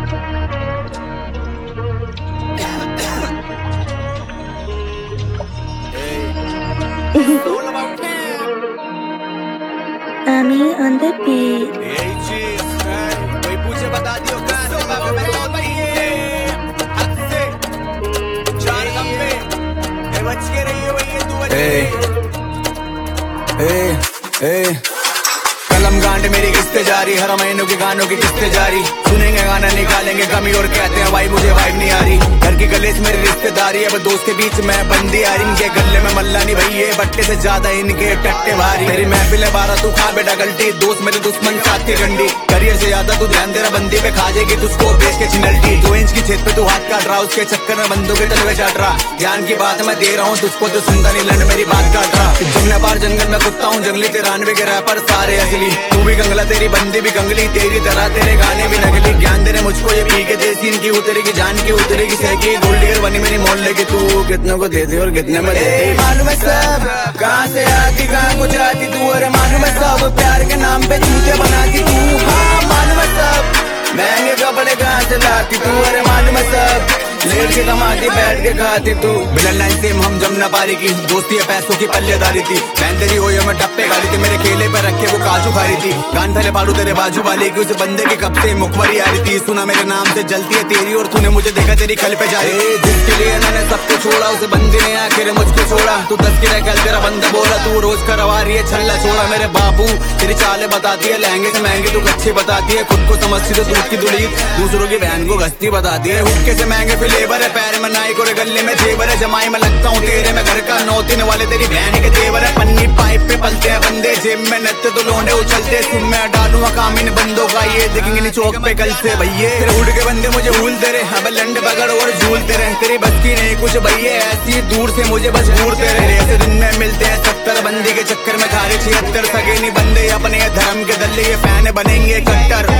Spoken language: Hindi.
Ami on the beat. यही चीज कोई पूछे बता दियो कहाँ से बाबा मैं तो भैये हद से चार गम पे बच के रहिए भैये तू बच के कलम गांड मेरी किस्ते जारी हर महीनों की गानों की किस्ते जारी सुनेंगे गाना निकालेंगे कमी और कहते हैं भाई मुझे वाइब नहीं आ रही घर की गले से मेरी रिश्तेदारी अब दोस्त के बीच में बंदी आ रही इनके गले में मल्ला नहीं भैये बट्टे से ज्यादा इनके टट्टे भारी मेरी महफिल है 12 तू खा बेटा गलती दोस्त मेरे दुश्मन साथी गंडी करियर से ज्यादा तू ध्यान दे रहा बंदी पे खा जाएगी तुझको बेच के चिनल्टी 2 इंच की छेद पे तू हाथ काट रहा उसके चक्कर में बंदों के तलवे चाट रहा ध्यान की बात मैं दे रहा हूँ तुझको तो सुनता नहीं लंड मेरी बात काट रहा जंगला बार जंगल में कुत्ता हूँ जंगली 93 के रैपर सारे असली तू भी गंगला तेरी बंदी भी गंगली तेरी तरह तेरे गाने भी नकली ज्ञान देने मुझको ये पी के देसी इनकी उतरेगी जान की उतरेगी सहकी गोल्ड डिगर बनी मेरी मोहल्ले की तू कितनों को देती और कितने में देती मालूम है सब कहाँ से आती कहाँ को जाती तू अरे मालूम है सब प्यार के नाम पे जूते बनाती तू हाँ मालूम है सब महंगे कपड़े कहाँ से लाती तू अरे मालूम है सब लेट के कमाती बैठ के खाती तू बिलन लाइन से हम जम ना पारी की दोस्ती है पैसों की पल्लेदारी थी बहन तेरी हो मैं टप्पे गाली थी मेरे केले पे रखे वो काजू खा रही थी गान थले पालू तेरे बाजू वाले की उस बंदे के कब से मुखबरी आ रही थी सुना मेरे नाम से जलती है तेरी और तूने मुझे देखा तेरी खल पे जा रही जिसके लिए मैंने सबको छोड़ा उसे बंदी ने आखिर मुझको छोड़ा तू 10 की कल तेरा बंदा बोला तू रोज करवा रही है छल्ला छोड़ा मेरे बाबू तेरी चालें बताती है लहंगे से महंगे तू कच्चे बताती है खुद को समझती तो दूध की दुड़ी दूसरों की बहन को गस्ती बताती है हुक्के से महंगे फ्लेवर है पैर में नाई को गले में जेवर है जमाई में लगता हूँ तेरे में घर का 9 वाले तेरी बहन के तेवर है पन्नी पाइप पे पलते हैं बंदे जेब में नत्ते तो लोंडे उछलते सुन मैं डालूंगा काम इन बंदों का ये देखेंगे नहीं चौक पे कल से भैये तेरे उड़ के बंदे मुझे भूलते रहे अब लंड पकड़ और झूलते रहे तेरी बस की नहीं कुछ भैये ऐसी दूर से मुझे बस घूरते रहे ऐसे दिन में मिलते हैं 70 बंदी के चक्कर में खा रहे 76 सगे नहीं बंदे अपने धर्म के दल्ले ये फैन बनेंगे कट्टर